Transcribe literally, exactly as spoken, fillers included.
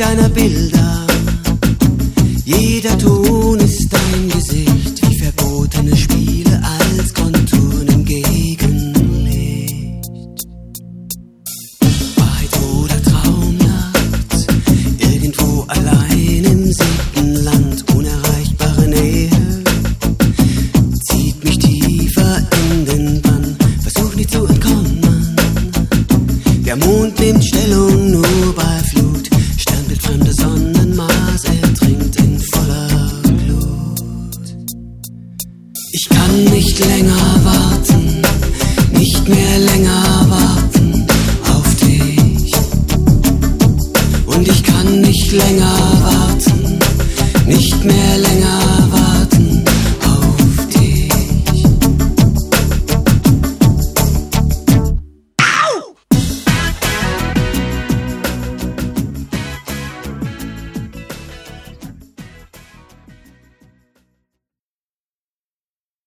deiner Bilder. Jeder Ton ist dein Gesicht, wie verbotene Spiele als Konturen im Gegenlicht. Wahrheit oder Traumnacht, irgendwo allein im siebten Land, unerreichbare Nähe zieht mich tiefer in den Bann, versuch nicht zu entkommen. Der Mond nimmt Stellung nur bei Flut, Sternbild fremde Sonnen, Mars ertrinkt in voller Glut. Ich kann nicht länger warten, nicht mehr länger warten auf dich. Und ich kann nicht länger warten, nicht mehr länger